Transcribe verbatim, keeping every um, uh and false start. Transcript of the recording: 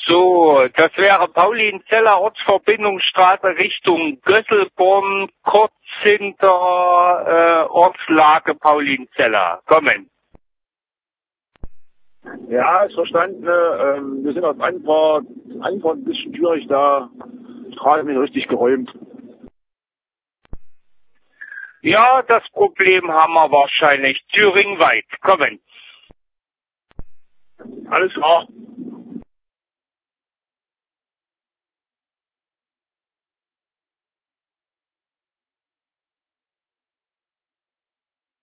So, das wäre Paulinzeller Ortsverbindungsstraße Richtung Gösselborn, kurz hinter äh, Ortslage Paulinzeller. Kommen. Ja, ist verstanden. Ähm, wir sind auf Anfahrt, Anfahrt ein bisschen schwierig, da gerade nicht richtig geräumt. Ja, das Problem haben wir wahrscheinlich. Thüringen weit. Kommen. Alles klar.